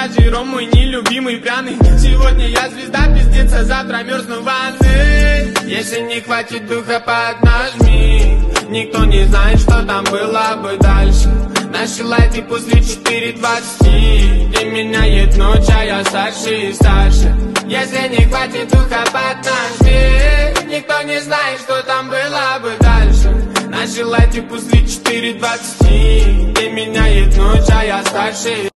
я Джером, мой нелюбимый пьяный. Сегодня я звезда, пиздец, а завтра мерзну в ванны. Если не хватит духа, поднажми. Никто не знает, что там было бы дальше. Наши лайты после 4:20. День меняет ночь, а я старше и старше. Если не хватит духа, поднажми. Никто не знает, что там было бы дальше. Наши лайты после 4:20. День меняет ночь, а я старше.